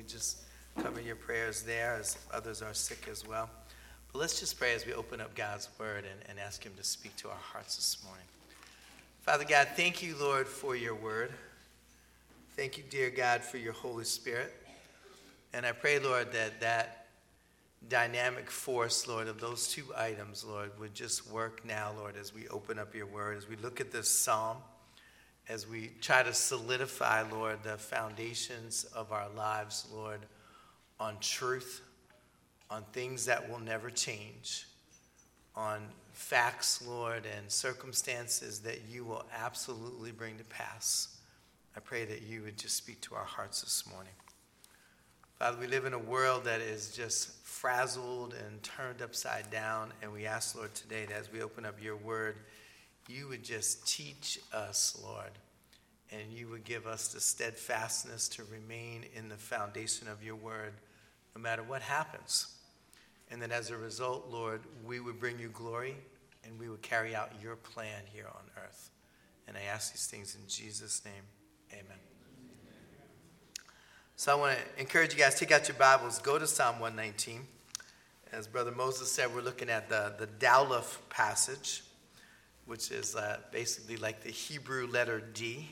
would just cover your prayers there as others are sick as well. But let's just pray as we open up God's word and ask him to speak to our hearts this morning. Father God, thank you, Lord, for your word. Thank you, dear God, for your Holy Spirit. And I pray, Lord, that dynamic force, Lord, of those two items, Lord, would just work now, Lord, as we open up your word, as we look at this psalm, as we try to solidify, Lord, the foundations of our lives, Lord, on truth, on things that will never change, on facts, Lord, and circumstances that you will absolutely bring to pass. I pray that you would just speak to our hearts this morning. Father, we live in a world that is just frazzled and turned upside down, and we ask, Lord, today that as we open up your word, you would just teach us, Lord, and you would give us the steadfastness to remain in the foundation of your word, no matter what happens. And that as a result, Lord, we would bring you glory and we would carry out your plan here on earth. And I ask these things in Jesus' name. Amen. So I want to encourage you guys, take out your Bibles, go to Psalm 119. As Brother Moses said, we're looking at the Daleth passage, which is basically like the Hebrew letter D.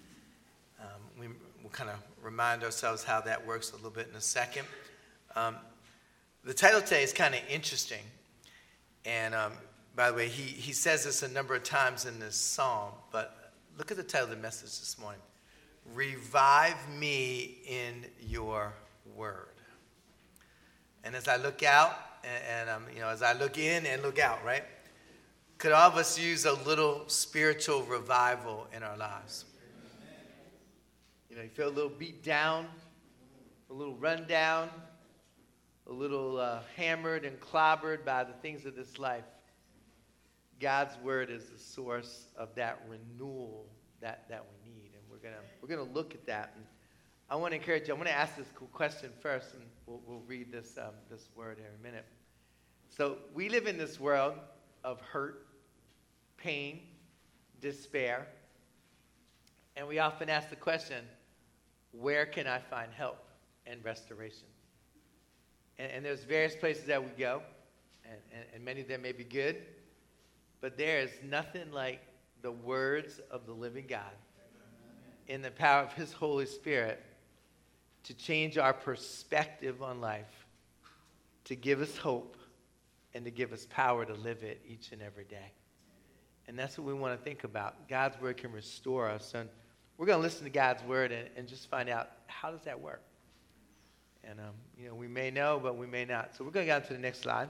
We'll kind of remind ourselves how that works a little bit in a second. The title today is kind of interesting. And by the way, he says this a number of times in this psalm, but look at the title of the message this morning. Revive me in your word. And as I look out, and as I look in and look out, right? Could all of us use a little spiritual revival in our lives? You feel a little beat down, a little run down, a little hammered and clobbered by the things of this life. God's word is the source of that renewal that we need. And we're gonna look at that. And I want to encourage you. I want to ask this cool question first, and we'll read this word here in a minute. So we live in this world of hurt, pain, despair, and we often ask the question, where can I find help and restoration? And there's various places that we go, and many of them may be good, but there is nothing like the words of the living God in the power of his Holy Spirit to change our perspective on life, to give us hope, and to give us power to live it each and every day. And that's what we want to think about. God's word can restore us. And we're going to listen to God's word and just find out, how does that work? And, we may know, but we may not. So we're going to go on to the next slide.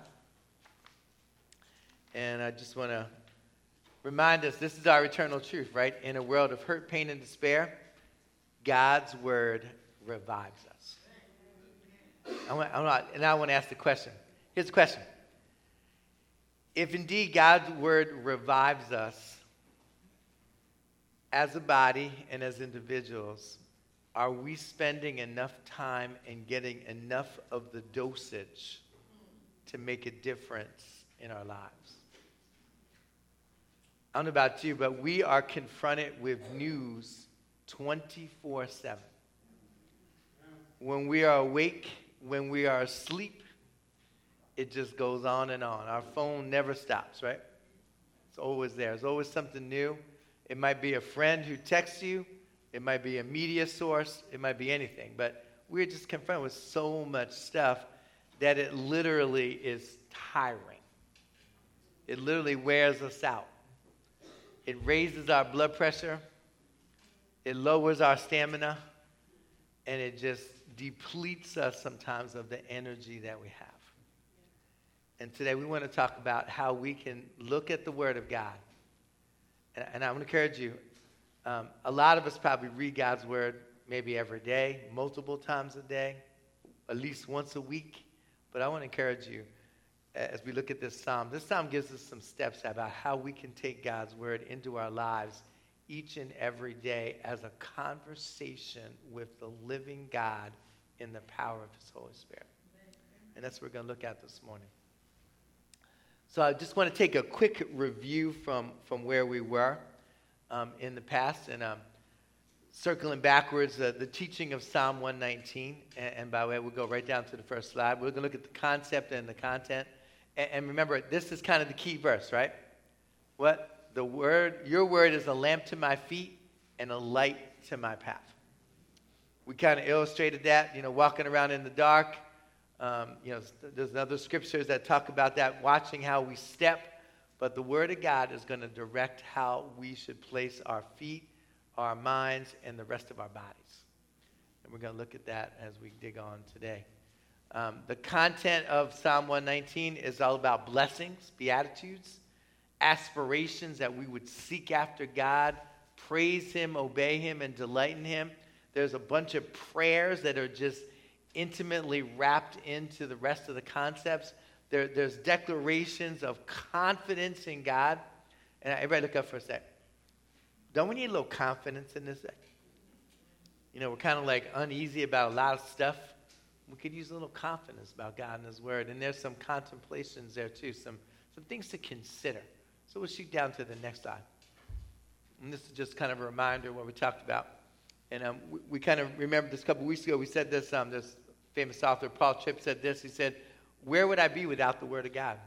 And I just want to remind us, this is our eternal truth, right? In a world of hurt, pain, and despair, God's word revives us. I want to ask the question. Here's the question. If indeed God's word revives us, as a body and as individuals, are we spending enough time and getting enough of the dosage to make a difference in our lives? I don't know about you, but we are confronted with news 24/7. When we are awake, when we are asleep, it just goes on and on. Our phone never stops, right? It's always there. There's always something new. It might be a friend who texts you. It might be a media source. It might be anything. But we're just confronted with so much stuff that it literally is tiring. It literally wears us out. It raises our blood pressure. It lowers our stamina. And it just depletes us sometimes of the energy that we have. And today we want to talk about how we can look at the Word of God. And I want to encourage you, a lot of us probably read God's word maybe every day, multiple times a day, at least once a week. But I want to encourage you, as we look at this psalm gives us some steps about how we can take God's word into our lives each and every day as a conversation with the living God in the power of his Holy Spirit. And that's what we're going to look at this morning. So I just want to take a quick review from where we were in the past. And circling backwards, the teaching of Psalm 119. And by the way, we'll go right down to the first slide. We're going to look at the concept and the content. And remember, this is kind of the key verse, right? What? Your word is a lamp to my feet and a light to my path. We kind of illustrated that, walking around in the dark. There's other scriptures that talk about that, watching how we step. But the word of God is going to direct how we should place our feet, our minds, and the rest of our bodies. And we're going to look at that as we dig on today. The content of Psalm 119 is all about blessings, beatitudes, aspirations that we would seek after God, praise him, obey him, and delight in him. There's a bunch of prayers that are just intimately wrapped into the rest of the concepts. There's declarations of confidence in God. And everybody look up for a sec. Don't we need a little confidence in this? We're kind of like uneasy about a lot of stuff. We could use a little confidence about God and his word. And there's some contemplations there too, some things to consider. So we'll shoot down to the next slide. And this is just kind of a reminder of what we talked about. And we kind of remember this a couple weeks ago. We said this, this famous author, Paul Tripp, said this. He said, where would I be without the word of God?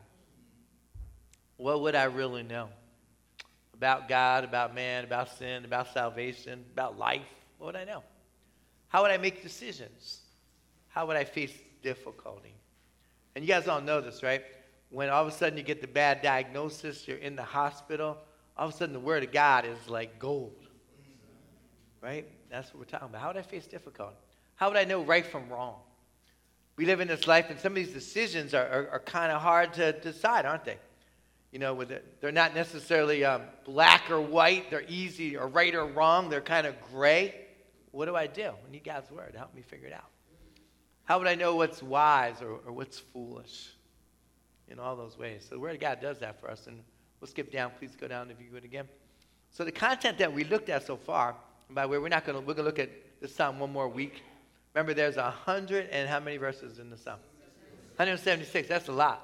What would I really know? About God, about man, about sin, about salvation, about life? What would I know? How would I make decisions? How would I face difficulty? And you guys all know this, right? When all of a sudden you get the bad diagnosis, you're in the hospital, all of a sudden the word of God is like gold. Right? That's what we're talking about. How would I face difficulty? How would I know right from wrong? We live in this life, and some of these decisions are kind of hard to decide, aren't they? They're not necessarily black or white. They're easy or right or wrong. They're kind of gray. What do? I need God's word to help me figure it out. How would I know what's wise or what's foolish? In all those ways. So the word of God does that for us. And we'll skip down. Please go down if you would again. So the content that we looked at so far, and by the way, we're going to look at this psalm one more week. Remember, there's 100 and how many verses in the psalm? 176. That's a lot.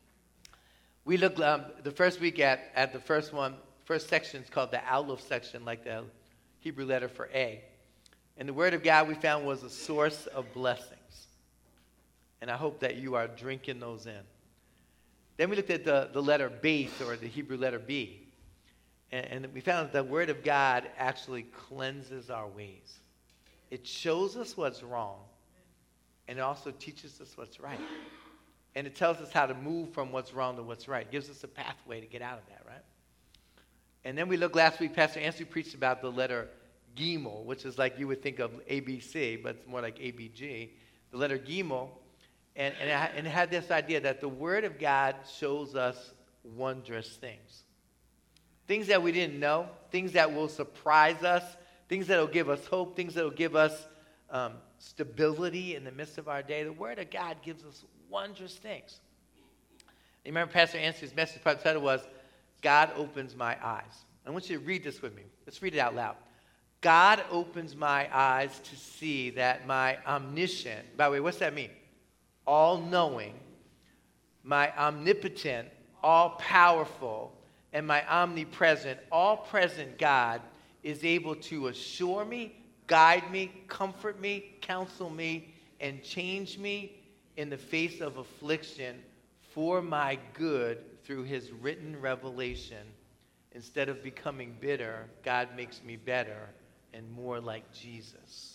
We looked the first week at the first one. First section is called the Aleph section, like the Hebrew letter for A. And the word of God we found was a source of blessings. And I hope that you are drinking those in. Then we looked at the letter Beth, or the Hebrew letter B. And we found that the word of God actually cleanses our ways. It shows us what's wrong, and it also teaches us what's right. And it tells us how to move from what's wrong to what's right. It gives us a pathway to get out of that, right? And then we looked last week, Pastor Anthony preached about the letter Gimel, which is like you would think of ABC, but it's more like ABG. The letter Gimel, and it had this idea that the Word of God shows us wondrous things. Things that we didn't know, things that will surprise us, things that will give us hope, things that will give us stability in the midst of our day. The Word of God gives us wondrous things. You remember Pastor Anthony's message title was, God opens my eyes. I want you to read this with me. Let's read it out loud. God opens my eyes to see that my omniscient, by the way, what's that mean? All-knowing, my omnipotent, all-powerful, and my omnipresent, all-present God is able to assure me, guide me, comfort me, counsel me, and change me in the face of affliction for my good through his written revelation. Instead of becoming bitter, God makes me better and more like Jesus.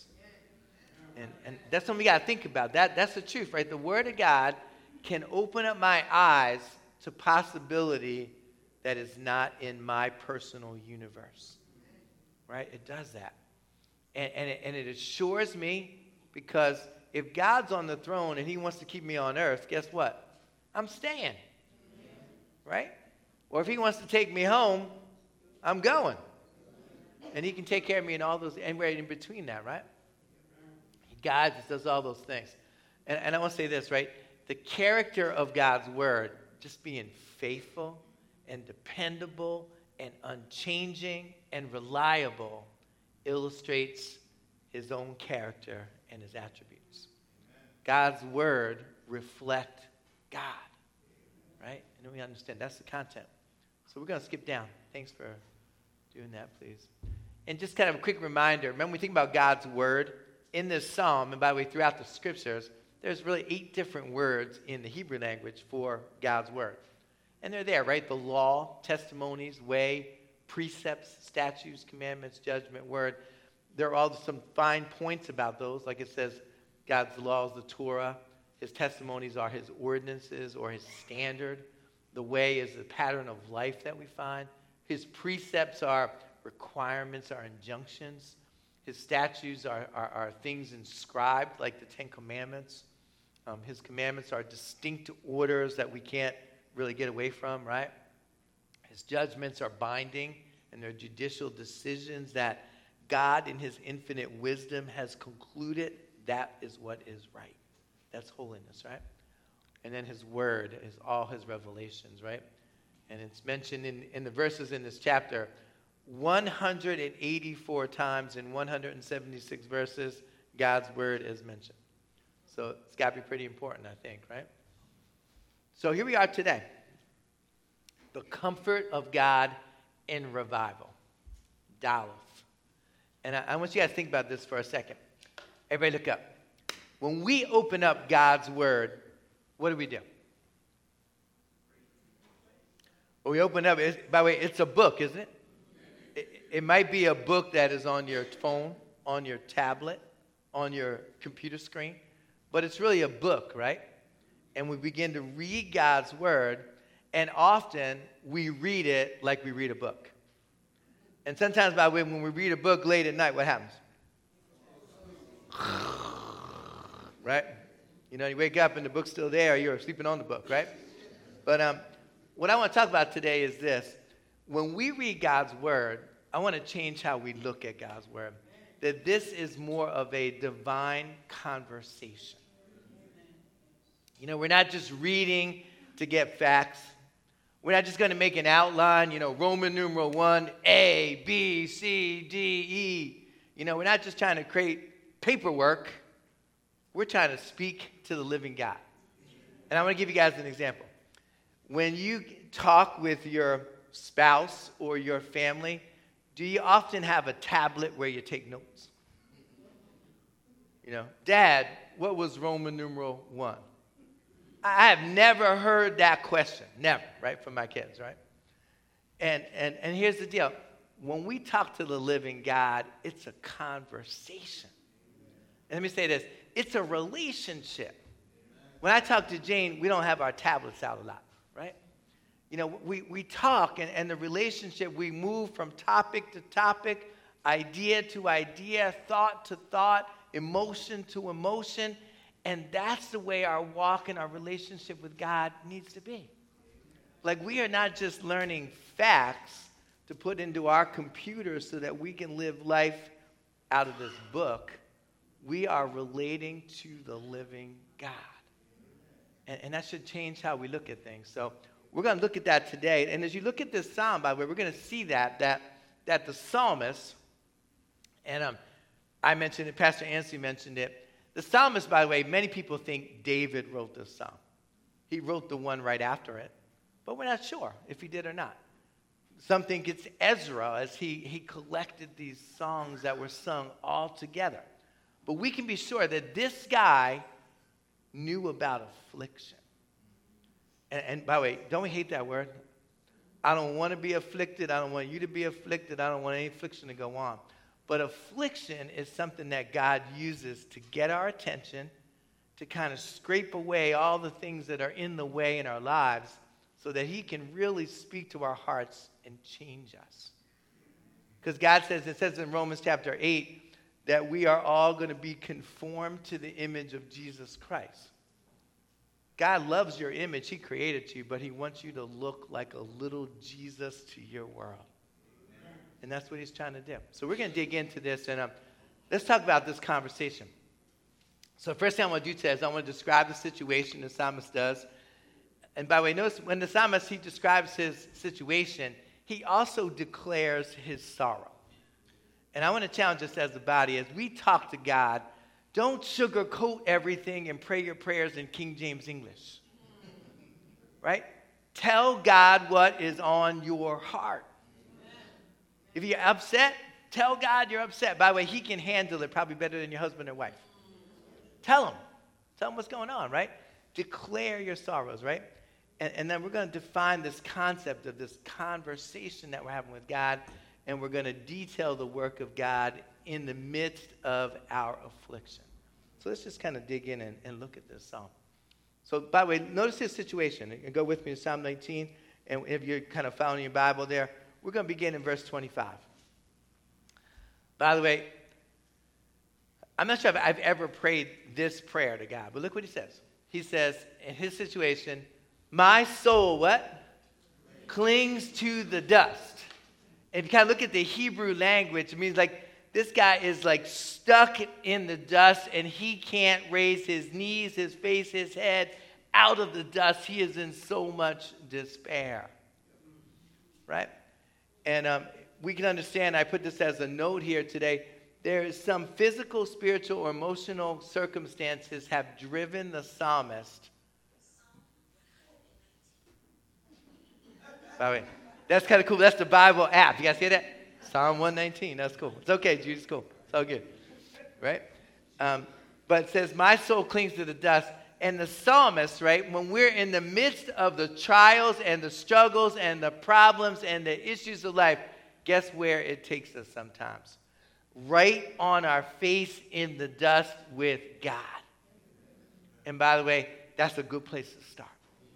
And that's something we got to think about. That's the truth, right? The Word of God can open up my eyes to possibility that is not in my personal universe, right? It does that. And it assures me, because if God's on the throne and he wants to keep me on earth, guess what? I'm staying, right? Or if he wants to take me home, I'm going. And he can take care of me in all those, anywhere in between that, right? He guides us, does all those things. And I want to say this, right? The character of God's word, just being faithful and dependable and unchanging and reliable, illustrates his own character and his attributes. God's word reflect God, right? And we understand that's the content. So we're going to skip down. Thanks for doing that, please. And just kind of a quick reminder, remember we think about God's word in this psalm, and by the way, throughout the scriptures, there's really 8 different words in the Hebrew language for God's word. And they're there, right? The law, testimonies, way, precepts, statutes, commandments, judgment, word. There are all some fine points about those. Like it says, God's law is the Torah. His testimonies are his ordinances or his standard. The way is the pattern of life that we find. His precepts are requirements, are injunctions. His statutes are things inscribed, like the 10 Commandments. His commandments are distinct orders that we can't really get away from, right? His judgments are binding, and they're judicial decisions that God, in his infinite wisdom, has concluded that is what is right. That's holiness, right? And then his word is all his revelations, right? And it's mentioned in the verses in this chapter 184 times in 176 verses, God's word is mentioned. So it's got to be pretty important, I think, right? So here we are today. The comfort of God in revival. Dalet. And I want you guys to think about this for a second. Everybody look up. When we open up God's word, what do we do? Well, we open up, by the way, it's a book, isn't it? It might be a book that is on your phone, on your tablet, on your computer screen, but it's really a book, right? And we begin to read God's word, and often we read it like we read a book. And sometimes, by the way, when we read a book late at night, what happens? Right? You know, you wake up and the book's still there, you're sleeping on the book, right? But what I want to talk about today is this. When we read God's word, I want to change how we look at God's word. That this is more of a divine conversation. You know, we're not just reading to get facts. We're not just going to make an outline, you know, Roman numeral 1, A, B, C, D, E. You know, we're not just trying to create paperwork. We're trying to speak to the living God. And I want to give you guys an example. When you talk with your spouse or your family, do you often have a tablet where you take notes? You know, Dad, what was Roman numeral 1? I have never heard that question. Never, right, from my kids, right? And here's the deal. When we talk to the living God, it's a conversation. And let me say this. It's a relationship. When I talk to Jane, we don't have our tablets out a lot, right? You know, we talk, and the relationship, we move from topic to topic, idea to idea, thought to thought, emotion to emotion. And that's the way our walk and our relationship with God needs to be. Like, we are not just learning facts to put into our computers so that we can live life out of this book. We are relating to the living God. And that should change how we look at things. So we're going to look at that today. And as you look at this psalm, by the way, we're going to see that the psalmist, and I mentioned it, Pastor Ansley mentioned it, the psalmist, by the way, many people think David wrote this psalm. He wrote the one right after it, but we're not sure if he did or not. Some think it's Ezra, as he collected these songs that were sung all together. But we can be sure that this guy knew about affliction. And by the way, don't we hate that word? I don't want to be afflicted. I don't want you to be afflicted. I don't want any affliction to go on. But affliction is something that God uses to get our attention, to kind of scrape away all the things that are in the way in our lives so that he can really speak to our hearts and change us. Because God says, it says in Romans chapter 8, that we are all going to be conformed to the image of Jesus Christ. God loves your image. He created you, but he wants you to look like a little Jesus to your world. And that's what he's trying to do. So we're going to dig into this, and let's talk about this conversation. So first thing I want to do today is I want to describe the situation the psalmist does. And by the way, notice when the psalmist, he describes his situation, he also declares his sorrow. And I want to challenge us as a body, as we talk to God, don't sugarcoat everything and pray your prayers in King James English. Right? Tell God what is on your heart. If you're upset, Tell God you're upset. By the way, he can handle it probably better than your husband or wife. Tell him. Tell him what's going on, right? Declare your sorrows, right? And then we're going to define this concept of this conversation that we're having with God, and we're going to detail the work of God in the midst of our affliction. So let's just kind of dig in and look at this psalm. So, by the way, notice his situation. You can go with me to Psalm 19, and if you're kind of following your Bible there, we're going to begin in verse 25. By the way, I'm not sure if I've ever prayed this prayer to God, but look what he says. He says, in his situation, my soul, what? Clings to the dust. If you kind of look at the Hebrew language, it means like this guy is like stuck in the dust and he can't raise his knees, his face, his head out of the dust. He is in so much despair. Right? And we can understand, I put this as a note here today, there is some physical, spiritual, or emotional circumstances have driven the psalmist. By the way, that's kind of cool. That's the Bible app. You guys see that? Psalm 119. That's cool. It's okay, Jude. It's cool. It's all good. Right? But it says, my soul clings to the dust. And the psalmist, right, when we're in the midst of the trials and the struggles and the problems and the issues of life, guess where it takes us sometimes? Right on our face in the dust with God. And by the way, that's a good place to start.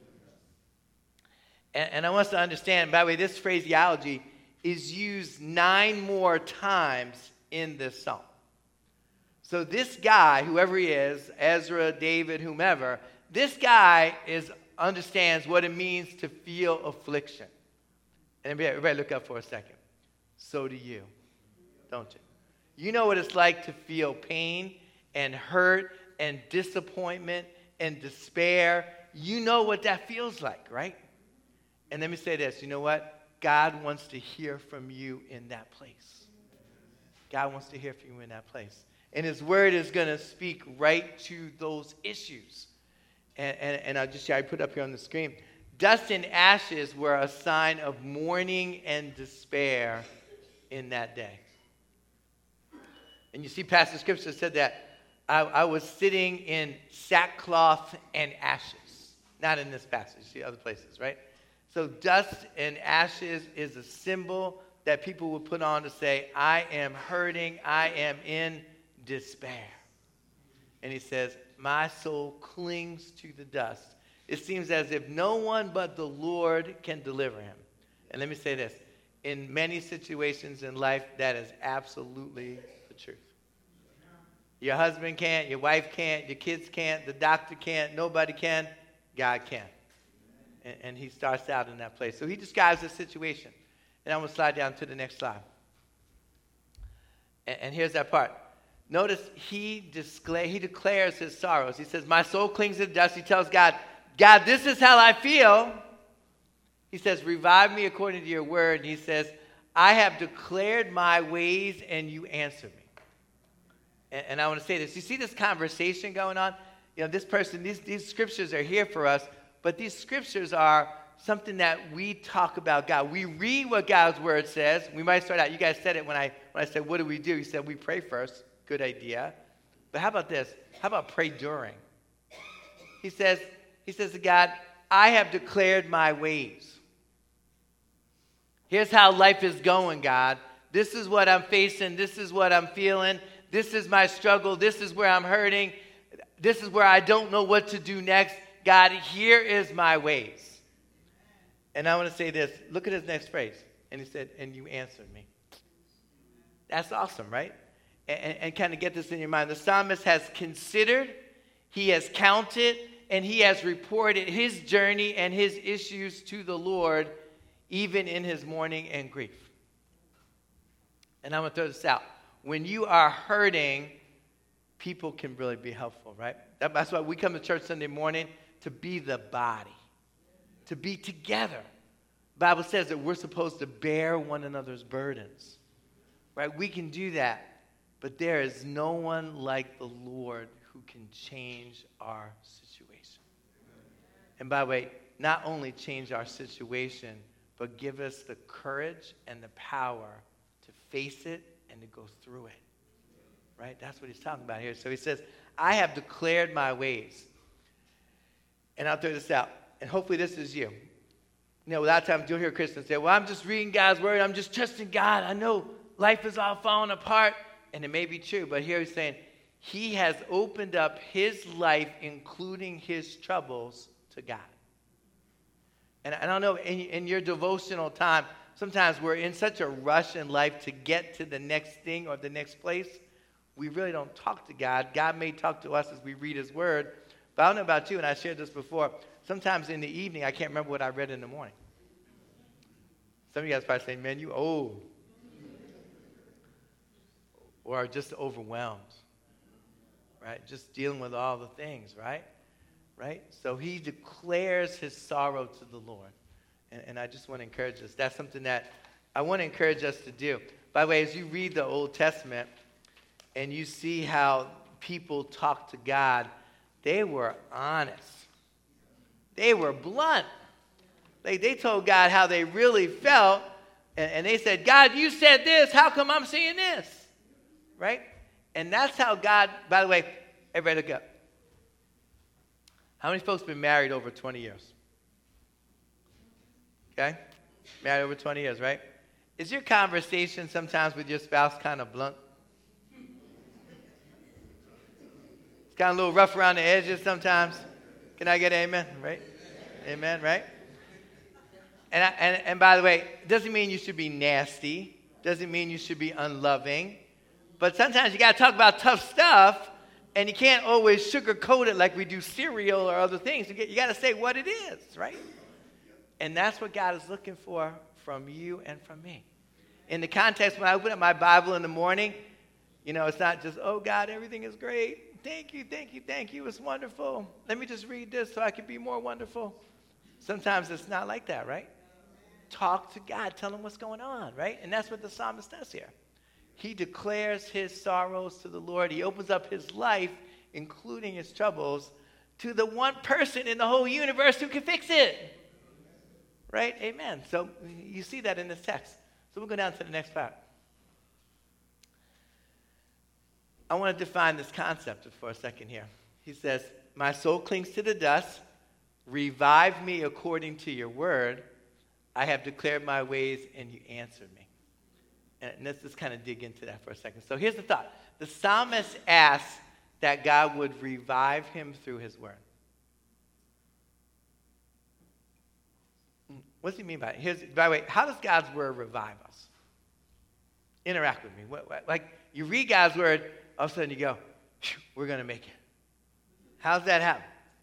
And I want us to understand, by the way, this phraseology is used 9 more times in this psalm. So this guy, whoever he is, Ezra, David, whomever, this guy understands what it means to feel affliction. And everybody look up for a second. So do you, don't you? You know what it's like to feel pain and hurt and disappointment and despair. You know what that feels like, right? And let me say this. You know what? God wants to hear from you in that place. God wants to hear from you in that place. And his word is going to speak right to those issues. And I'll just share, I put up here on the screen. Dust and ashes were a sign of mourning and despair in that day. And you see, Pastor Scripture said that I was sitting in sackcloth and ashes. Not in this passage, see other places, right? So dust and ashes is a symbol that people would put on to say, I am hurting, I am in despair. And he says, my soul clings to the dust. It seems as if no one but the Lord can deliver him. And let me say this. In many situations in life, that is absolutely the truth. Your husband can't, your wife can't, your kids can't, the doctor can't, nobody can, God can. And he starts out in that place. So he describes the situation. And I'm going to slide down to the next slide. And here's that part. Notice he declares his sorrows. He says, my soul clings to the dust. He tells God, God, this is how I feel. He says, revive me according to your word. And he says, I have declared my ways and you answer me. And I want to say this. You see this conversation going on? You know, this person, these scriptures are here for us. But these scriptures are something that we talk about God. We read what God's word says. We might start out. You guys said it when I said, what do we do? You said, we pray first. Good idea. But how about this? How about pray during? He says to God, I have declared my ways. Here's how life is going, God. This is what I'm facing. This is what I'm feeling. This is my struggle. This is where I'm hurting. This is where I don't know what to do next. God, here is my ways. And I want to say this. Look at his next phrase. And he said, and you answered me. That's awesome, right? And kind of get this in your mind. The psalmist has considered, he has counted, and he has reported his journey and his issues to the Lord, even in his mourning and grief. And I'm going to throw this out. When you are hurting, people can really be helpful, right? That's why we come to church Sunday morning, to be the body, to be together. The Bible says that we're supposed to bear one another's burdens, right? We can do that, but there is no one like the Lord who can change our situation. And by the way, not only change our situation, but give us the courage and the power to face it and to go through it. Right? That's what he's talking about here. So he says, I have declared my ways. And I'll throw this out. And hopefully this is you. You know, a lot of times you'll hear Christians say, well, I'm just reading God's word. I'm just trusting God. I know life is all falling apart. And it may be true. But here he's saying, he has opened up his life, including his troubles, to God. And I don't know, in your devotional time, sometimes we're in such a rush in life to get to the next thing or the next place. We really don't talk to God. God may talk to us as we read his word. But I don't know about you, and I shared this before. Sometimes in the evening, I can't remember what I read in the morning. Some of you guys probably say, man, you old. Or just overwhelmed. Right? Just dealing with all the things, right? Right? So he declares his sorrow to the Lord. And I just want to encourage us. That's something that I want to encourage us to do. By the way, as you read the Old Testament and you see how people talk to God, they were honest. They were blunt. They told God how they really felt. And they said, God, you said this. How come I'm seeing this? Right? And that's how God, by the way, everybody look up. How many folks have been married over 20 years? Okay? Married over 20 years, right? Is your conversation sometimes with your spouse kind of blunt? It's kind of a little rough around the edges sometimes. Can I get an amen? Right? Amen, right? And by the way, it doesn't mean you should be nasty. Doesn't mean you should be unloving. But sometimes you got to talk about tough stuff, and you can't always sugarcoat it like we do cereal or other things. You got to say what it is, right? And that's what God is looking for from you and from me. In the context, when I open up my Bible in the morning, you know, it's not just, oh, God, everything is great. Thank you, thank you, thank you. It's wonderful. Let me just read this so I can be more wonderful. Sometimes it's not like that, right? Talk to God. Tell him what's going on, right? And that's what the psalmist does here. He declares his sorrows to the Lord. He opens up his life, including his troubles, to the one person in the whole universe who can fix it. Right? Amen. So you see that in this text. So we'll go down to the next part. I want to define this concept for a second here. He says, my soul clings to the dust. Revive me according to your word. I have declared my ways, and you answered me. And let's just kind of dig into that for a second. So here's the thought. The psalmist asks that God would revive him through his word. What does he mean by it? By the way, how does God's word revive us? Interact with me. Like you read God's word, all of a sudden you go, we're going to make it. How's that happen?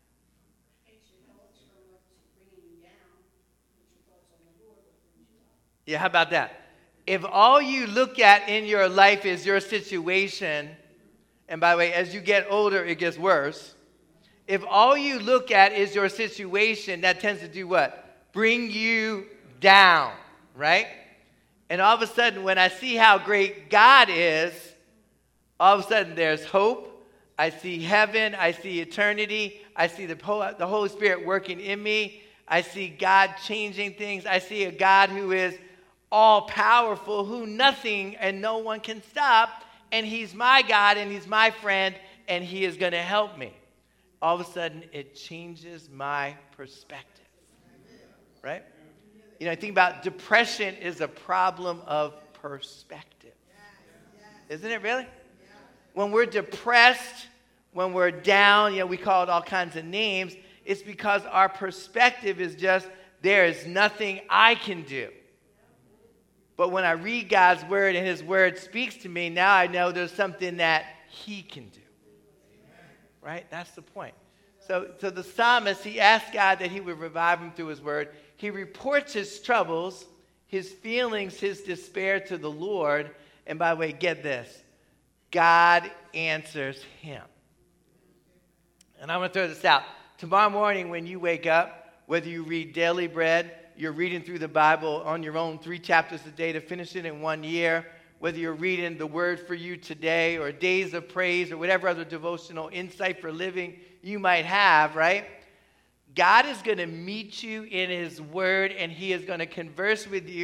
Yeah, how about that? If all you look at in your life is your situation, and by the way, as you get older, it gets worse. If all you look at is your situation, that tends to do what? Bring you down, right? And all of a sudden, when I see how great God is, all of a sudden there's hope. I see heaven. I see eternity. I see the Holy Spirit working in me. I see God changing things. I see a God who is all-powerful, who nothing and no one can stop, and he's my God, and he's my friend, and he is going to help me. All of a sudden, it changes my perspective, right? You know, I think about depression is a problem of perspective. Isn't it really? When we're depressed, when we're down, you know, we call it all kinds of names, it's because our perspective is just, there is nothing I can do. But when I read God's word and his word speaks to me, now I know there's something that he can do. Right? That's the point. So the psalmist, he asked God that he would revive him through his word. He reports his troubles, his feelings, his despair to the Lord. And by the way, get this. God answers him. And I'm going to throw this out. Tomorrow morning when you wake up, whether you read Daily Bread, you're reading through the Bible on your own 3 chapters a day to finish it in 1 year, whether you're reading the Word for You today or Days of Praise or whatever other devotional insight for living you might have, right? God is going to meet you in his word, and he is going to converse with you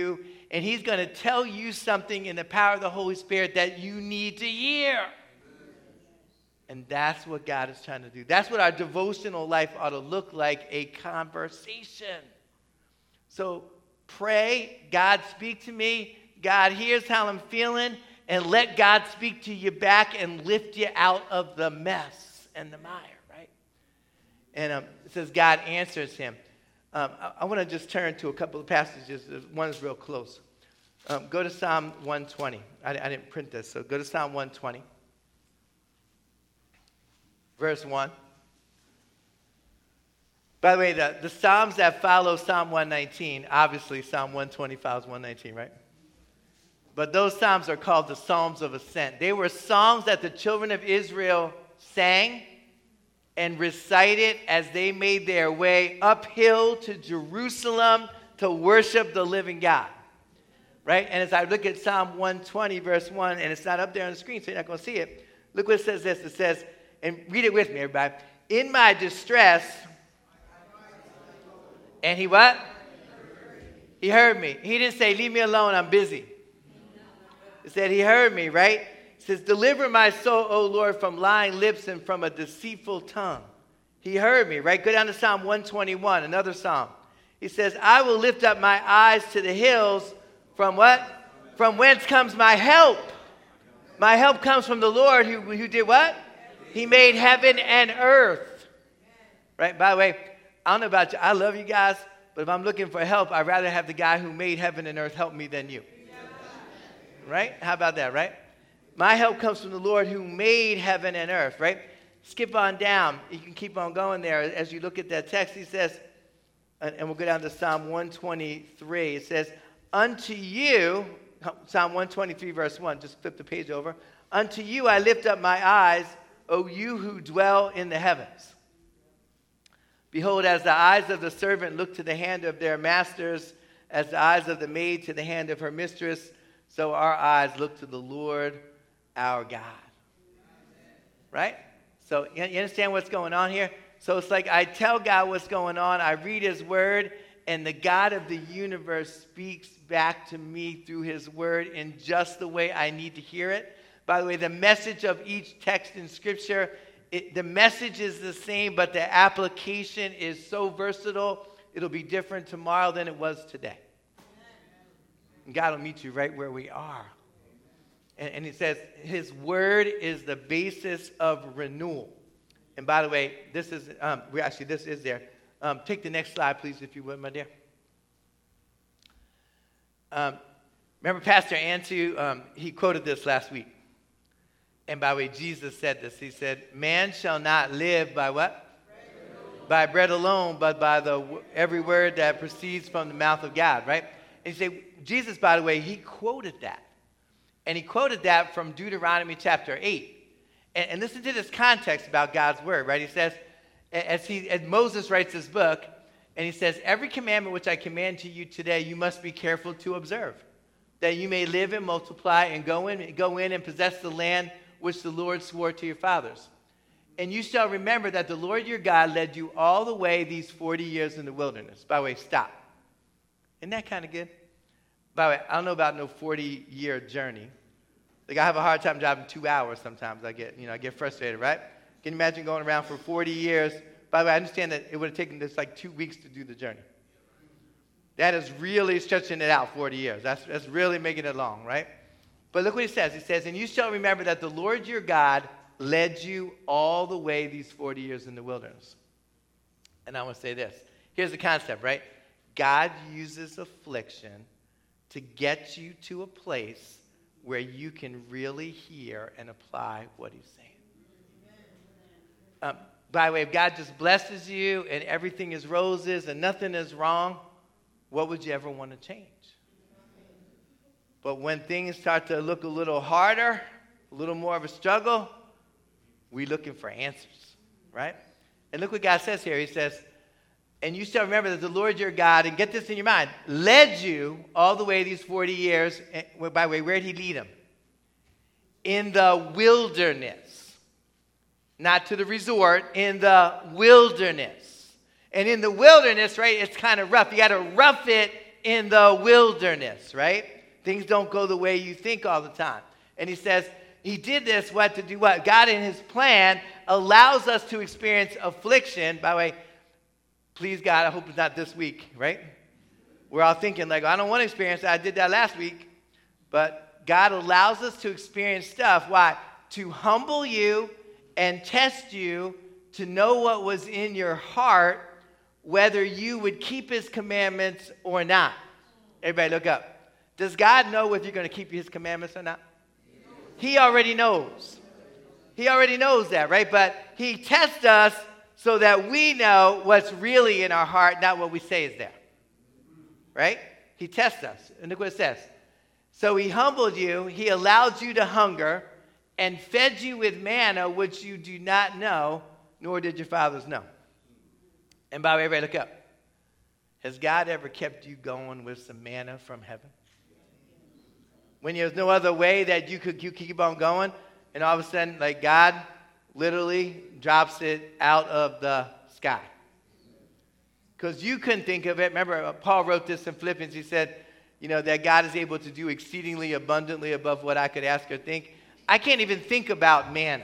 and he's going to tell you something in the power of the Holy Spirit that you need to hear. And that's what God is trying to do. That's what our devotional life ought to look like, a conversation. So pray, God, speak to me. God, here's how I'm feeling. And let God speak to you back and lift you out of the mess and the mire, right? And it says God answers him. I want to just turn to a couple of passages. One is real close. Go to Psalm 120. I didn't print this, so go to Psalm 120. Verse 1. By the way, the Psalms that follow Psalm 119, obviously Psalm 125 is 119, right? But those Psalms are called the Psalms of Ascent. They were songs that the children of Israel sang and recited as they made their way uphill to Jerusalem to worship the living God. Right? And as I look at Psalm 120, verse 1, and it's not up there on the screen, so you're not going to see it. Look what it says this. It says, and read it with me, everybody. In my distress, and he what? He heard me. He didn't say, leave me alone, I'm busy. It said he heard me, right? It says, deliver my soul, O Lord, from lying lips and from a deceitful tongue. He heard me, right? Go down to Psalm 121, another psalm. He says, I will lift up my eyes to the hills. From what? From whence comes my help? My help comes from the Lord who did what? He made heaven and earth. Right? By the way, I don't know about you. I love you guys. But if I'm looking for help, I'd rather have the guy who made heaven and earth help me than you. Right? How about that, right? My help comes from the Lord who made heaven and earth, right? Skip on down. You can keep on going there. As you look at that text, he says, and we'll go down to Psalm 123. It says, unto you, Psalm 123, verse 1, just flip the page over. Unto you I lift up my eyes, O you who dwell in the heavens. Behold, as the eyes of the servant look to the hand of their masters, as the eyes of the maid to the hand of her mistress, so our eyes look to the Lord our God. Right? So you understand what's going on here? So it's like I tell God what's going on, I read his word, and the God of the universe speaks back to me through his word in just the way I need to hear it. By the way, the message of each text in Scripture, the message is the same, but the application is so versatile, it'll be different tomorrow than it was today. And God will meet you right where we are. And he says his word is the basis of renewal. And by the way, this is there. Take the next slide, please, if you would, my dear. Remember Pastor Antu, he quoted this last week. And by the way, Jesus said this. He said, man shall not live by what? By bread alone, but by every word that proceeds from the mouth of God, right? And he said, Jesus, by the way, he quoted that. And he quoted that from Deuteronomy chapter 8. And listen to this context about God's word, right? He says, as Moses writes this book, and he says, every commandment which I command to you today, you must be careful to observe, that you may live and multiply and go in and possess the land which the Lord swore to your fathers. And you shall remember that the Lord your God led you all the way these 40 years in the wilderness. By the way, stop. Isn't that kind of good? By the way, I don't know about no 40-year journey. Like I have a hard time driving 2 hours sometimes. I get frustrated, right? Can you imagine going around for 40 years? By the way, I understand that it would have taken this like 2 weeks to do the journey. That is really stretching it out 40 years. That's really making it long, right? But look what he says. He says, and you shall remember that the Lord your God led you all the way these 40 years in the wilderness. And I want to say this. Here's the concept, right? God uses affliction to get you to a place where you can really hear and apply what he's saying. By the way, if God just blesses you and everything is roses and nothing is wrong, what would you ever want to change? But when things start to look a little harder, a little more of a struggle, we're looking for answers, right? And look what God says here. He says, and you shall remember that the Lord your God, and get this in your mind, led you all the way these 40 years. By the way, where did he lead them? In the wilderness. Not to the resort, in the wilderness. And in the wilderness, right, it's kind of rough. You got to rough it in the wilderness, right? Things don't go the way you think all the time. And he says he did this, to do what? God in his plan allows us to experience affliction. By the way, please God, I hope it's not this week, right? We're all thinking like, I don't want to experience that. I did that last week. But God allows us to experience stuff. Why? To humble you and test you to know what was in your heart, whether you would keep his commandments or not. Everybody look up. Does God know whether you're going to keep his commandments or not? He already knows. He already knows that, right? But he tests us so that we know what's really in our heart, not what we say is there. Right? He tests us. And look what it says. So he humbled you, he allowed you to hunger, and fed you with manna, which you do not know, nor did your fathers know. And by the way, everybody look up. Has God ever kept you going with some manna from heaven? When there's no other way that you could keep on going, and all of a sudden, like God literally drops it out of the sky. Because you couldn't think of it. Remember, Paul wrote this in Philippians. He said, that God is able to do exceedingly abundantly above what I could ask or think. I can't even think about manna.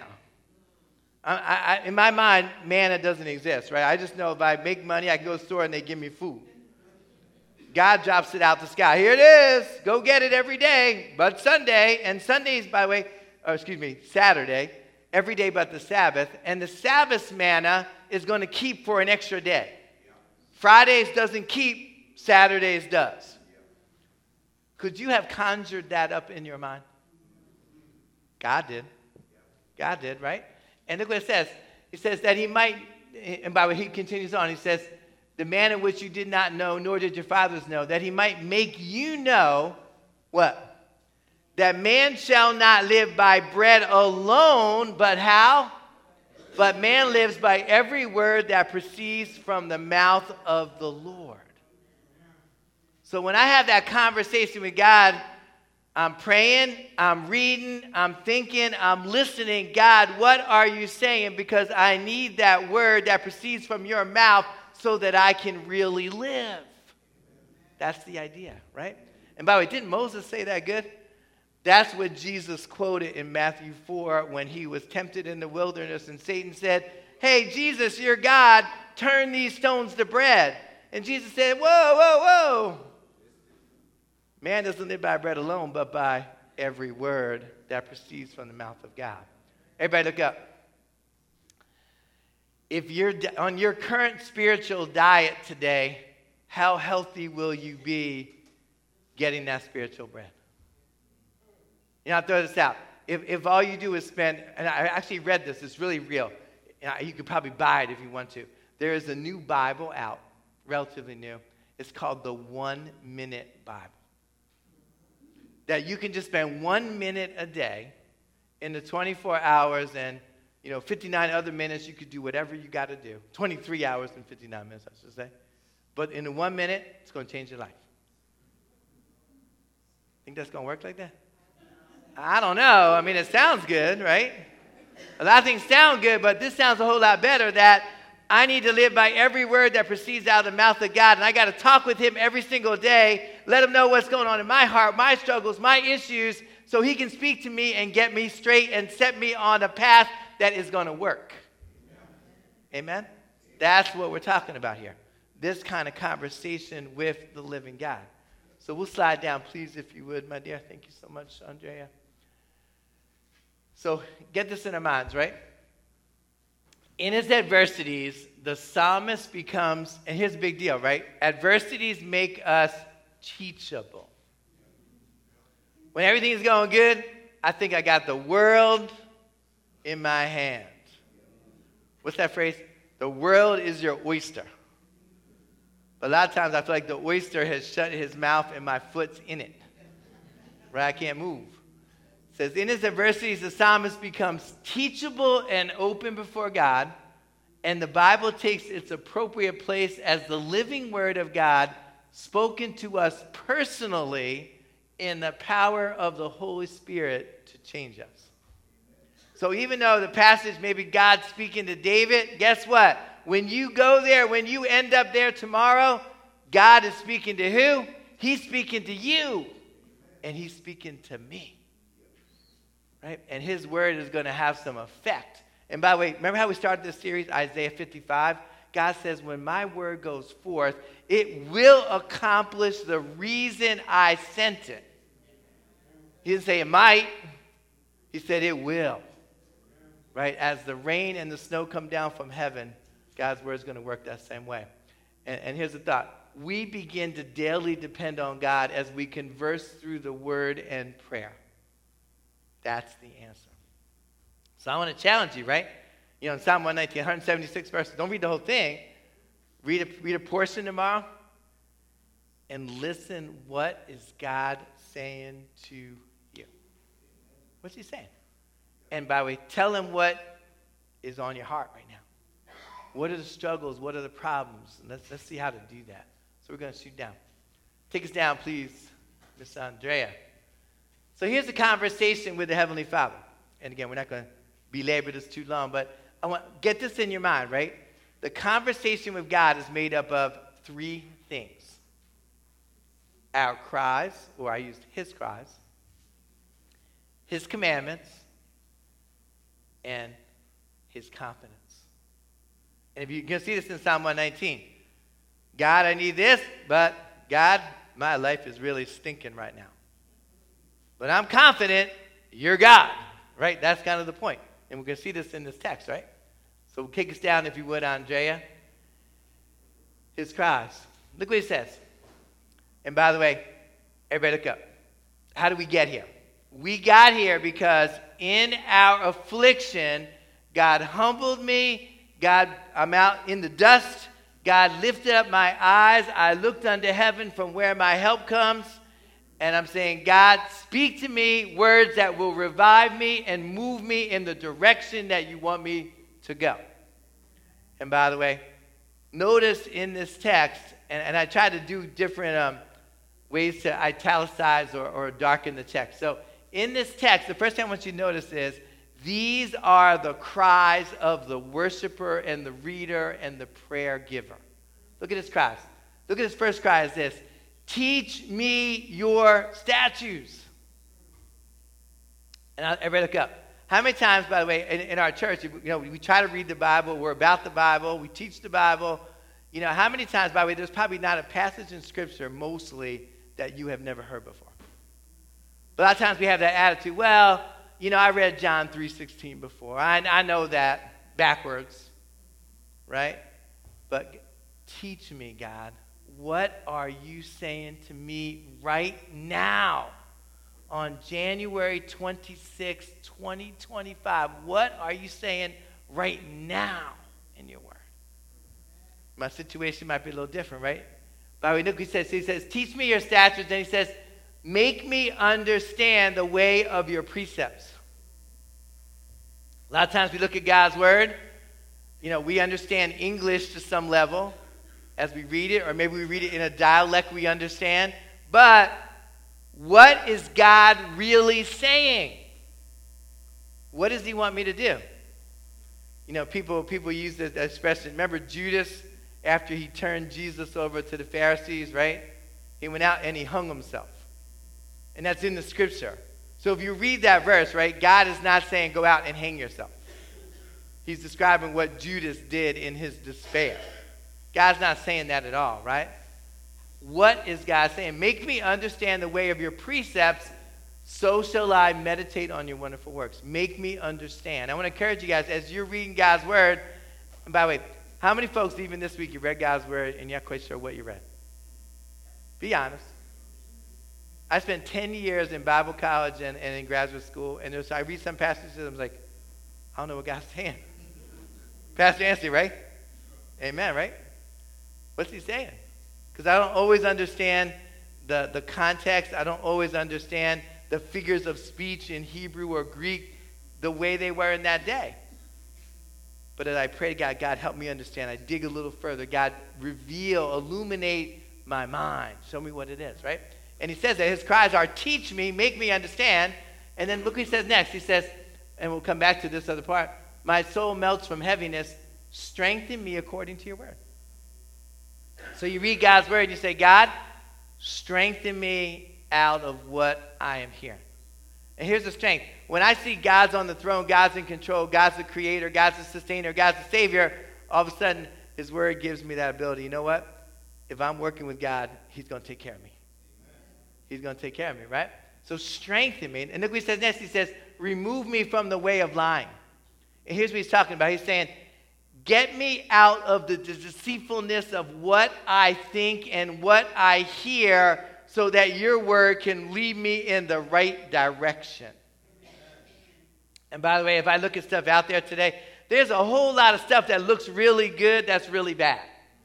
In my mind, manna doesn't exist, right? I just know if I make money, I can go to the store and they give me food. God drops it out the sky. Here it is. Go get it every day, but Sunday. And Sundays, by the way, Saturday, every day but the Sabbath. And the Sabbath manna is going to keep for an extra day. Fridays doesn't keep, Saturdays does. Could you have conjured that up in your mind? God did. God did, right? And look what it says. It says that he might, and by the way, he continues on. He says, the manna which you did not know, nor did your fathers know, that he might make you know, what? That man shall not live by bread alone, but how? But man lives by every word that proceeds from the mouth of the Lord. So when I have that conversation with God, I'm praying, I'm reading, I'm thinking, I'm listening. God, what are you saying? Because I need that word that proceeds from your mouth so that I can really live. That's the idea, right? And by the way, didn't Moses say that good? That's what Jesus quoted in Matthew 4 when he was tempted in the wilderness and Satan said, hey, Jesus, you're God, turn these stones to bread. And Jesus said, whoa, whoa, whoa. Man doesn't live by bread alone, but by every word that proceeds from the mouth of God. Everybody look up. If you're on your current spiritual diet today, how healthy will you be getting that spiritual bread? I'll throw this out. If all you do is spend, and I actually read this, it's really real. You could probably buy it if you want to. There is a new Bible out, relatively new. It's called the 1 Minute Bible. That you can just spend 1 minute a day in the 24 hours and 59 other minutes, you could do whatever you got to do. 23 hours and 59 minutes, I should say. But in the 1 minute, it's going to change your life. Think that's going to work like that? I don't know. I mean, it sounds good, right? A lot of things sound good, but this sounds a whole lot better that I need to live by every word that proceeds out of the mouth of God, and I got to talk with him every single day, let him know what's going on in my heart, my struggles, my issues, so he can speak to me and get me straight and set me on a path that is going to work. Amen? That's what we're talking about here. This kind of conversation with the living God. So we'll slide down, please, if you would, my dear. Thank you so much, Andrea. So get this in our minds, right? In his adversities, the psalmist becomes, and here's a big deal, right? Adversities make us teachable. When everything is going good, I think I got the world in my hands. What's that phrase? The world is your oyster. But a lot of times I feel like the oyster has shut his mouth and my foot's in it. Right? I can't move. It says, in his adversities, the psalmist becomes teachable and open before God, and the Bible takes its appropriate place as the living word of God spoken to us personally in the power of the Holy Spirit to change us. So even though the passage may be God speaking to David, guess what? When you go there, when you end up there tomorrow, God is speaking to who? He's speaking to you, and he's speaking to me. Right? And his word is going to have some effect. And by the way, remember how we started this series, Isaiah 55? God says, when my word goes forth, it will accomplish the reason I sent it. He didn't say it might. He said it will. Right? As the rain and the snow come down from heaven, God's word is going to work that same way. And here's the thought. We begin to daily depend on God as we converse through the word and prayer. That's the answer. So I want to challenge you, right? You know, in Psalm 119, 176 verses. Don't read the whole thing. Read a portion tomorrow. And listen, what is God saying to you? What's he saying? And by the way, tell him what is on your heart right now. What are the struggles? What are the problems? And let's see how to do that. So we're going to shoot down. Take us down, please, Miss Andrea. So here's the conversation with the Heavenly Father. And again, we're not going to belabor this too long, but I want get this in your mind, right? The conversation with God is made up of three things. Our cries, or I used his cries, his commandments, and his confidence. And if you can see this in Psalm 119, God, I need this, but God, my life is really stinking right now. But I'm confident you're God, right? That's kind of the point. And we're going to see this in this text, right? So kick us down, if you would, Andrea. His cries. Look what he says. And by the way, everybody look up. How did we get here? We got here because in our affliction, God humbled me. God, I'm out in the dust. God lifted up my eyes. I looked unto heaven from where my help comes. And I'm saying, God, speak to me words that will revive me and move me in the direction that you want me to go. And by the way, notice in this text, and I try to do different ways to italicize or darken the text. So in this text, the first thing I want you to notice is these are the cries of the worshiper and the reader and the prayer giver. Look at his cries. Look at his first cry is this. Teach me your statutes. And everybody look up. How many times, by the way, in our church, we try to read the Bible. We're about the Bible. We teach the Bible. You know, how many times, by the way, there's probably not a passage in Scripture mostly that you have never heard before. But a lot of times we have that attitude, well, you know, I read John 3:16 before. I know that backwards, right? But teach me, God, what are you saying to me right now on January 26, 2025? What are you saying right now in your word? My situation might be a little different, right? By the way, look, he says, teach me your statutes. Then he says, make me understand the way of your precepts. A lot of times we look at God's word. You know, we understand English to some level as we read it, or maybe we read it in a dialect we understand. But what is God really saying? What does he want me to do? You know, people use this expression. Remember Judas, after he turned Jesus over to the Pharisees, right? He went out and he hung himself. And that's in the scripture. So if you read that verse, right, God is not saying go out and hang yourself. He's describing what Judas did in his despair. God's not saying that at all, right? What is God saying? Make me understand the way of your precepts, so shall I meditate on your wonderful works. Make me understand. I want to encourage you guys, as you're reading God's word, and by the way, how many folks even this week you read God's word and you're not quite sure what you read? Be honest. I spent 10 years in Bible college and in graduate school, and I read some passages and I'm like, I don't know what God's saying. Pastor Anthony, right? Amen, right? What's he saying? Because I don't always understand the context. I don't always understand the figures of speech in Hebrew or Greek the way they were in that day. But as I pray to God, God, help me understand. I dig a little further. God, reveal, illuminate my mind. Show me what it is, right? And he says that his cries are, teach me, make me understand. And then look what he says next. He says, and we'll come back to this other part, my soul melts from heaviness. Strengthen me according to your word. So you read God's word and you say, God, strengthen me out of what I am hearing. And here's the strength. When I see God's on the throne, God's in control, God's the creator, God's the sustainer, God's the savior, all of a sudden, his word gives me that ability. You know what? If I'm working with God, he's going to take care of me. He's going to take care of me, right? So strengthen me. And look what he says next. He says, remove me from the way of lying. And here's what he's talking about. He's saying, get me out of the deceitfulness of what I think and what I hear, so that your word can lead me in the right direction. And by the way, if I look at stuff out there today, there's a whole lot of stuff that looks really good that's really bad.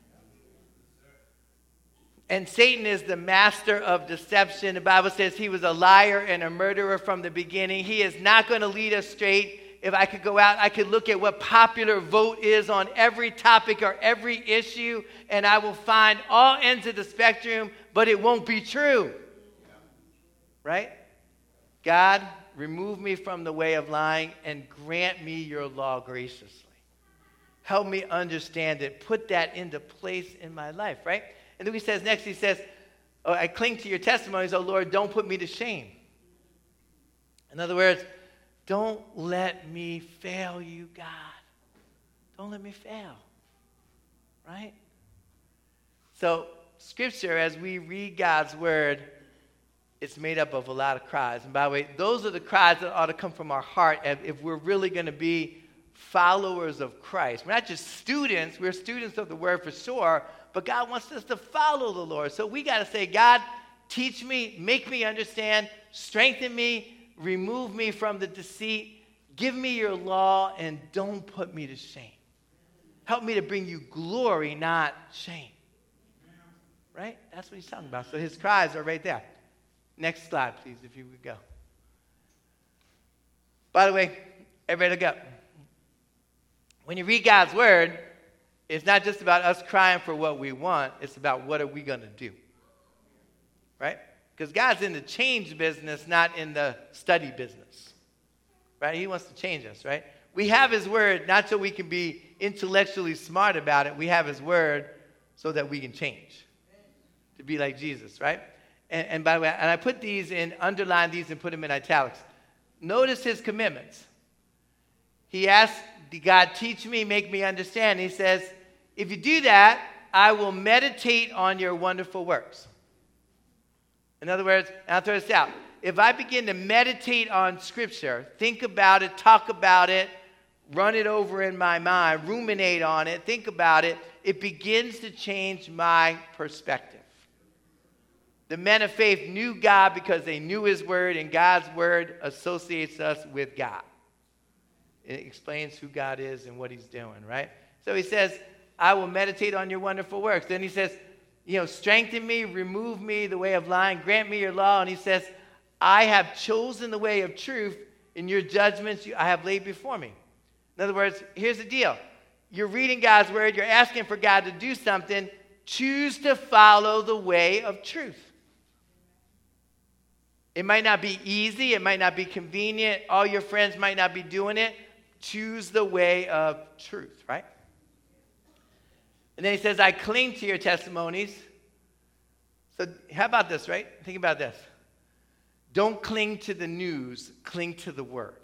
And Satan is the master of deception. The Bible says he was a liar and a murderer from the beginning. He is not going to lead us straight. If I could go out, I could look at what popular vote is on every topic or every issue, and I will find all ends of the spectrum, but it won't be true. Right? God, remove me from the way of lying and grant me your law graciously. Help me understand it. Put that into place in my life, right? And then he says next, he says, oh, I cling to your testimonies, oh Lord, don't put me to shame. In other words, don't let me fail you, God. Don't let me fail. Right? So, Scripture, as we read God's word, it's made up of a lot of cries. And by the way, those are the cries that ought to come from our heart if we're really going to be followers of Christ. We're not just students. We're students of the word for sure, but God wants us to follow the Lord. So we got to say, God, teach me, make me understand, strengthen me, remove me from the deceit. Give me your law and don't put me to shame. Help me to bring you glory, not shame. Right? That's what he's talking about. So his cries are right there. Next slide, please, if you would go. By the way, everybody look up. When you read God's word, it's not just about us crying for what we want. It's about what are we going to do. Right? Because God's in the change business, not in the study business. Right? He wants to change us, right? We have his word not so we can be intellectually smart about it. We have his word so that we can change. To be like Jesus, right? And by the way, and I put these in, underline these and put them in italics. Notice his commitments. He asked, God, teach me, make me understand. He says, if you do that, I will meditate on your wonderful works. In other words, and I'll throw this out. If I begin to meditate on Scripture, think about it, talk about it, run it over in my mind, ruminate on it, think about it, it begins to change my perspective. The men of faith knew God because they knew his word, and God's word associates us with God. It explains who God is and what he's doing, right? So he says, I will meditate on your wonderful works. Then he says, strengthen me, remove me the way of lying, grant me your law. And he says, I have chosen the way of truth, in your judgments I have laid before me. In other words, here's the deal. You're reading God's word, you're asking for God to do something, choose to follow the way of truth. It might not be easy, it might not be convenient, all your friends might not be doing it. Choose the way of truth, right? And then he says, I cling to your testimonies. So how about this, right? Think about this. Don't cling to the news, cling to the word.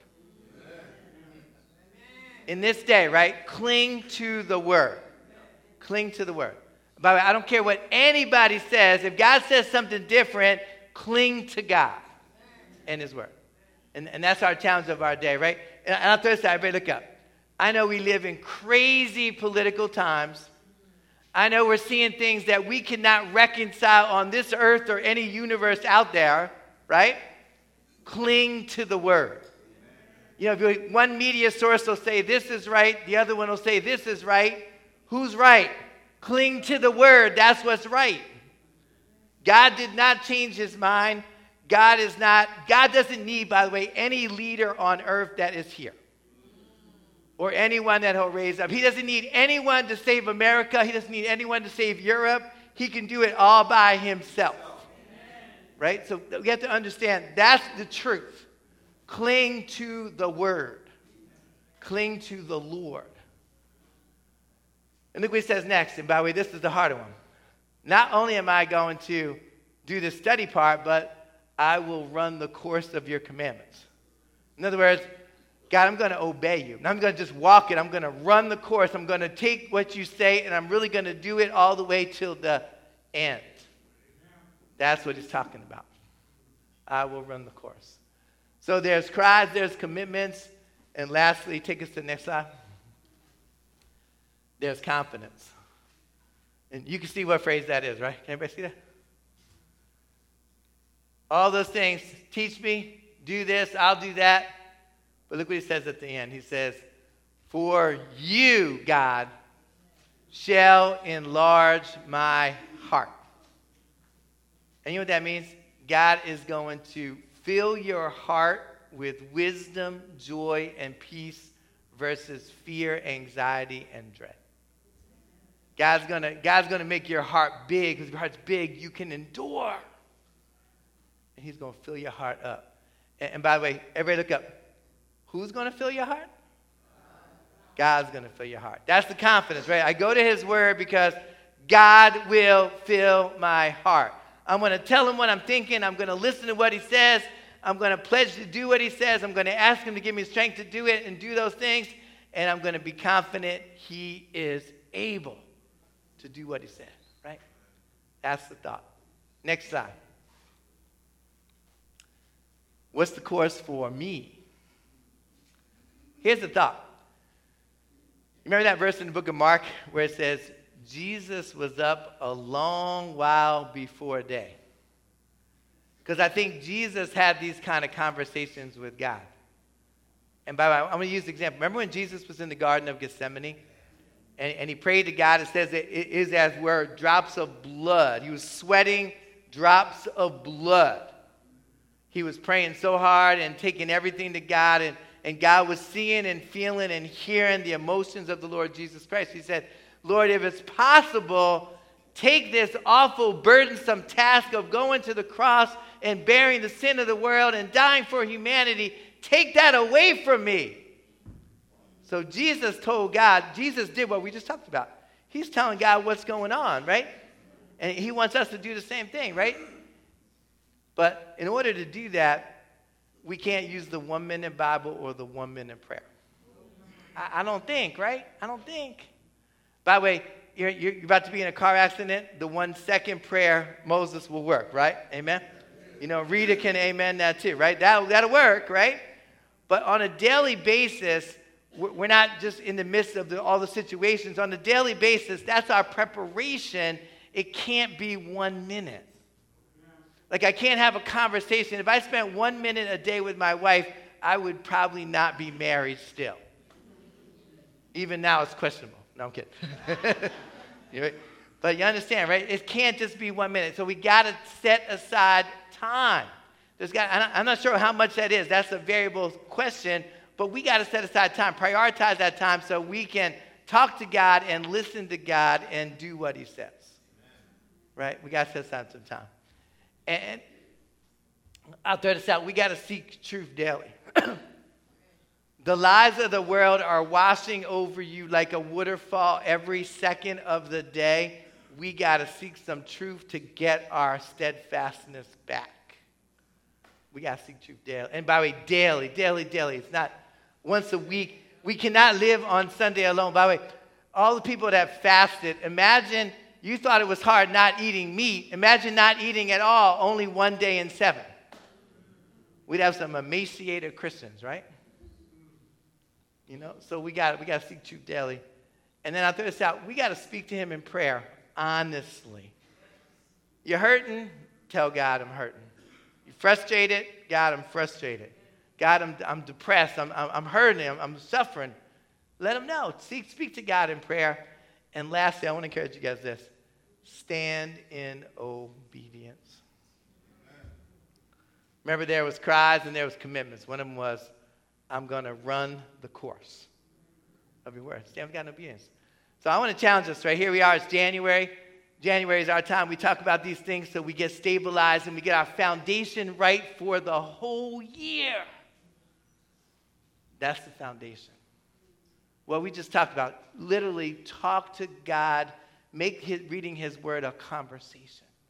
In this day, right? Cling to the word. Cling to the word. By the way, I don't care what anybody says. If God says something different, cling to God and his word. And that's our challenge of our day, right? And I'll throw this out. Everybody look up. I know we live in crazy political times. I know we're seeing things that we cannot reconcile on this earth or any universe out there, right? Cling to the word. If one media source will say this is right, the other one will say this is right. Who's right? Cling to the word. That's what's right. God did not change his mind. God doesn't need, by the way, any leader on earth that is here. Or anyone that he'll raise up. He doesn't need anyone to save America. He doesn't need anyone to save Europe. He can do it all by himself. Right? So we have to understand that's the truth. Cling to the word. Cling to the Lord. And look what he says next. And by the way, this is the harder one. Not only am I going to do the study part, but I will run the course of your commandments. In other words, God, I'm going to obey you. And I'm going to just walk it. I'm going to run the course. I'm going to take what you say, and I'm really going to do it all the way till the end. That's what he's talking about. I will run the course. So there's cries, there's commitments, and lastly, take us to the next slide. There's confidence. And you can see what phrase that is, right? Can everybody see that? All those things, teach me, do this, I'll do that. But look what he says at the end. He says, for you, God, shall enlarge my heart. And you know what that means? God is going to fill your heart with wisdom, joy, and peace versus fear, anxiety, and dread. God's gonna make your heart big. Because if your heart's big, you can endure. And he's going to fill your heart up. And by the way, everybody look up. Who's going to fill your heart? God's going to fill your heart. That's the confidence, right? I go to his word because God will fill my heart. I'm going to tell him what I'm thinking. I'm going to listen to what he says. I'm going to pledge to do what he says. I'm going to ask him to give me strength to do it and do those things. And I'm going to be confident he is able to do what he said, right? That's the thought. Next slide. What's the course for me? Here's the thought. Remember that verse in the book of Mark where it says, Jesus was up a long while before day? Because I think Jesus had these kind of conversations with God. And by the way, I'm going to use the example. Remember when Jesus was in the Garden of Gethsemane? And he prayed to God. It says it is as were drops of blood. He was sweating drops of blood. He was praying so hard and taking everything to God. And God was seeing and feeling and hearing the emotions of the Lord Jesus Christ. He said, Lord, if it's possible, take this awful, burdensome task of going to the cross and bearing the sin of the world and dying for humanity. Take that away from me. So Jesus told God, Jesus did what we just talked about. He's telling God what's going on, right? And he wants us to do the same thing, right? But in order to do that, we can't use the 1 minute Bible or the 1 minute prayer. I don't think, right? I don't think. By the way, you're about to be in a car accident. The 1 second prayer, Moses will work, right? Amen? You know, Rita can amen that too, right? That'll work, right? But on a daily basis, we're not just in the midst of all the situations. On a daily basis, that's our preparation. It can't be 1 minute. Like I can't have a conversation. If I spent 1 minute a day with my wife, I would probably not be married still. Even now it's questionable. No, I'm kidding. But you understand, right? It can't just be 1 minute. So we got to set aside time. I'm not sure how much that is. That's a variable question. But we got to set aside time. Prioritize that time so we can talk to God and listen to God and do what he says. Right? We got to set aside some time. And I'll throw this out. We got to seek truth daily. The lies of the world are washing over you like a waterfall every second of the day. We got to seek some truth to get our steadfastness back. We got to seek truth daily. And by the way, daily. It's not once a week. We cannot live on Sunday alone. By the way, all the people that fasted, imagine you thought it was hard not eating meat. Imagine not eating at all, only 1 day in 7. We'd have some emaciated Christians, right? You know, so we got to seek truth daily. And then I'll throw this out. We got to speak to him in prayer, honestly. You're hurting? Tell God I'm hurting. You're frustrated? God, I'm frustrated. God, I'm depressed. I'm hurting. I'm suffering. Let him know. Speak to God in prayer. And lastly, I want to encourage you guys this. Stand in obedience. Remember, there was cries and there was commitments. One of them was, I'm going to run the course of your word. Stand with God in obedience. So I want to challenge us, right? Here we are. It's January. January is our time. We talk about these things so we get stabilized and we get our foundation right for the whole year. That's the foundation. What we just talked about, literally talk to God, make reading his word a conversation.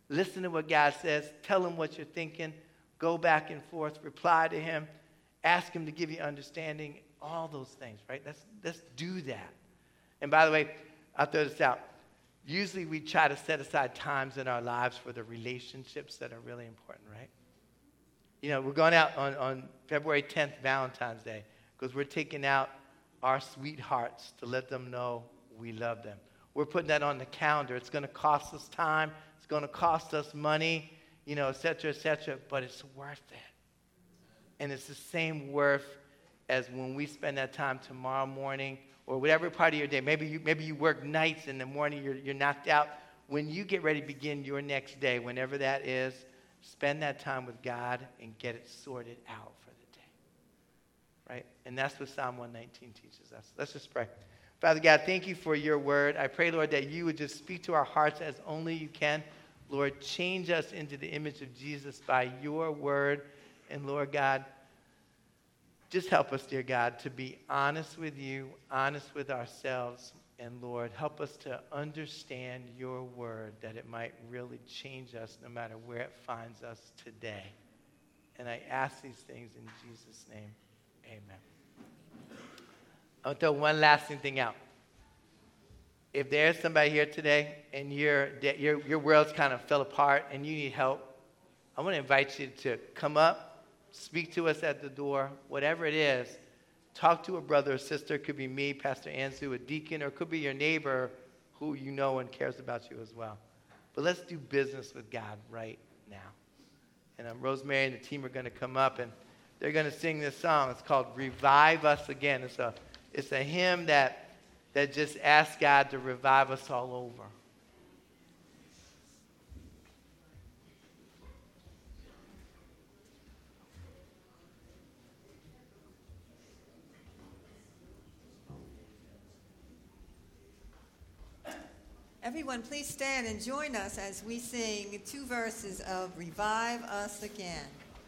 Listen to what God says. Tell him what you're thinking. Go back and forth. Reply to him. Ask him to give you understanding. All those things, right? Let's do that. And by the way, I'll throw this out. Usually we try to set aside times in our lives for the relationships that are really important, right? You know, we're going out on February 10th, Valentine's Day, because we're taking out our sweethearts to let them know we love them. We're putting that on the calendar. It's going to cost us time. It's going to cost us money, you know, et cetera, but it's worth it. And it's the same worth as when we spend that time tomorrow morning or whatever part of your day. Maybe you work nights, in the morning you're knocked out. When you get ready to begin your next day, whenever that is, spend that time with God and get it sorted out for the day. Right? And that's what Psalm 119 teaches us. Let's just pray. Father God, thank you for your word. I pray, Lord, that you would just speak to our hearts as only you can. Lord, change us into the image of Jesus by your word. And Lord God, just help us, dear God, to be honest with you, honest with ourselves. And Lord, help us to understand your word, that it might really change us no matter where it finds us today. And I ask these things in Jesus' name. Amen. I'll throw one last thing out. If there's somebody here today and your world's kind of fell apart and you need help, I want to invite you to come up, speak to us at the door, whatever it is. Talk to a brother or sister. It could be me, Pastor Anzu, a deacon, or it could be your neighbor who you know and cares about you as well. But let's do business with God right now. And Rosemary and the team are going to come up, and they're going to sing this song. It's called Revive Us Again. It's a hymn that just asks God to revive us all over. Everyone, please stand and join us as we sing 2 verses of Revive Us Again.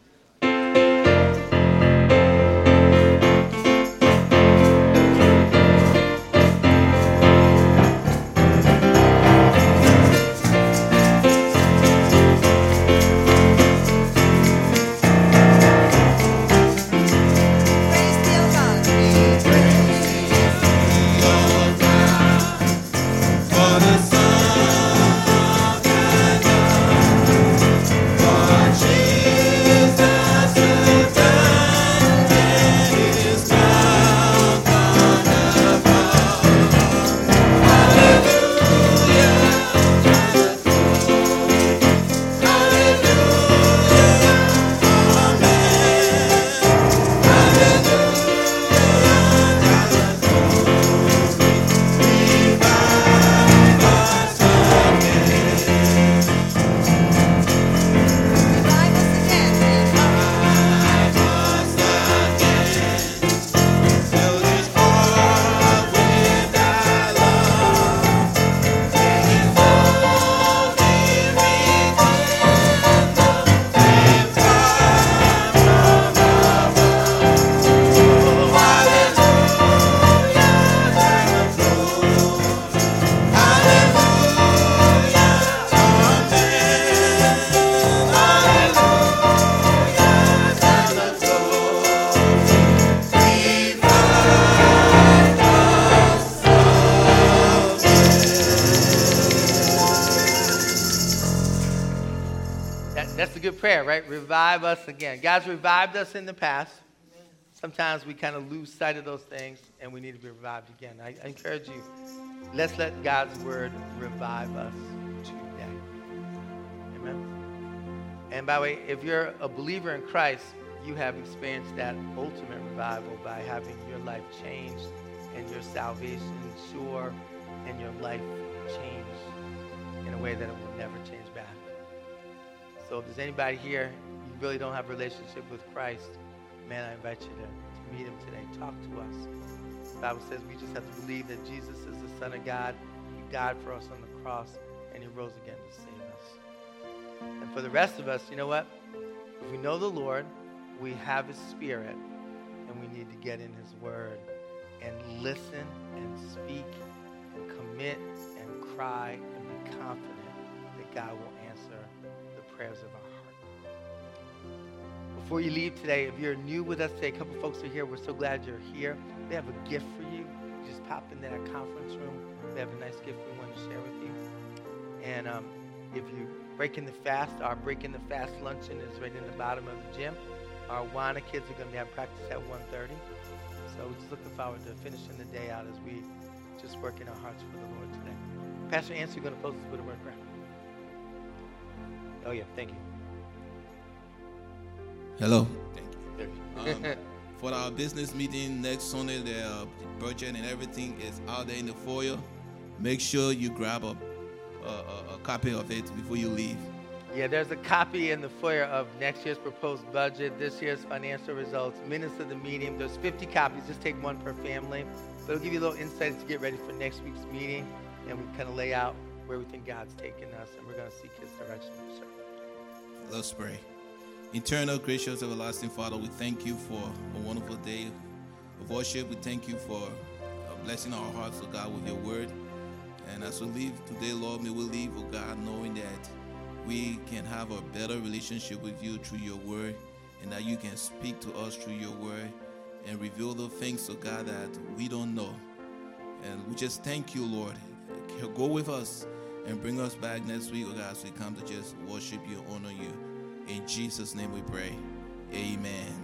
That's a good prayer, right? Revive us again. God's revived us in the past. Sometimes we kind of lose sight of those things, and we need to be revived again. I encourage you, let's let God's word revive us today. Amen. And by the way, if you're a believer in Christ, you have experienced that ultimate revival by having your life changed and your salvation sure and your life changed in a way that it will never change back. So if there's anybody here, you really don't have a relationship with Christ, man, I invite you to meet him today. Talk to us. The Bible says we just have to believe that Jesus is the Son of God. He died for us on the cross, and he rose again to save us. And for the rest of us, you know what? If we know the Lord, we have his Spirit, and we need to get in his word and listen and speak and commit and cry and be confident that God will answer prayers of our heart. Before you leave today, if you're new with us today, a couple folks are here. We're so glad you're here. We have a gift for you. Just pop into that conference room. We have a nice gift we want to share with you. And if you break in the fast, our break in the fast luncheon is right in the bottom of the gym. Our Awana kids are going to be having practice at 1:30. So we're just looking forward to finishing the day out as we just work in our hearts for the Lord today. Pastor Ansel, you're going to close us with a word of prayer. Oh, yeah. Thank you. Hello. Thank you. For our business meeting next Sunday, the budget and everything is out there in the foyer. Make sure you grab a copy of it before you leave. Yeah, there's a copy in the foyer of next year's proposed budget, this year's financial results, minutes of the meeting. There's 50 copies. Just take one per family. But it'll give you a little insight to get ready for next week's meeting. And we kind of lay out where we think God's taking us. And we're going to seek his direction. Sure. Let's pray. Eternal, gracious, everlasting Father, we thank you for a wonderful day of worship. We thank you for blessing our hearts, oh God, with your word. And as we leave today, Lord, may we leave, oh God, knowing that we can have a better relationship with you through your word, and that you can speak to us through your word and reveal the things, oh God, that we don't know. And we just thank you, Lord. Go with us and bring us back next week, oh God, as we come to just worship you, honor you. In Jesus' name we pray. Amen.